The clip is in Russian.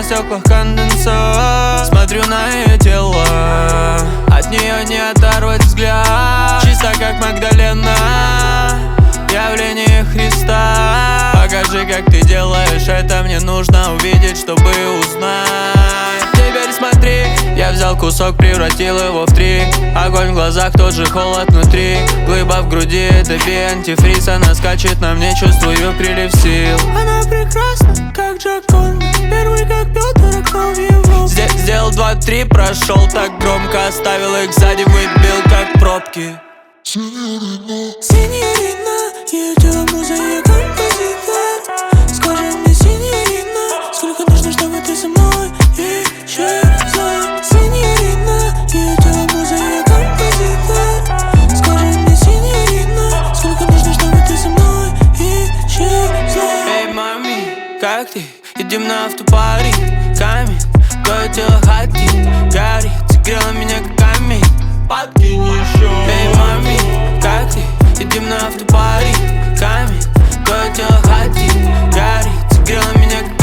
стеклах конденсат. Смотрю на ее тело, от нее не оторвать взгляд. Чисто как Магдалена, явление Христа. Покажи, как ты делаешь это, мне нужно увидеть, чтобы узнать. Теперь смотри, я взял кусок, превратил его в 3. Огонь в глазах, тот же холод внутри. Глыба в груди, это антифриз. Она скачет на мне, чувствую прилив сил. Она прекрасна, как Джаконда, первый как Пётр, окно в его. Сделал 2-3, прошел так громко. Оставил их сзади, выбил как пробки. Синьорина, ее тело муза, ее композитор. Скажи мне, синьорина, сколько нужно, чтобы ты со мной исчезла? Синьорина, ее тело муза, ее композитор. Скажи мне, синьорина, сколько нужно, чтобы ты со мной исчезла? Эй, мами, как ты? Идем на автопари. Камень, твое тело хотит, горит. Согрела меня как камень, подкинь еще. Эй, мами, как ты? Идем на автопари. Камень, твое тело хотит, горит. Согрела меня как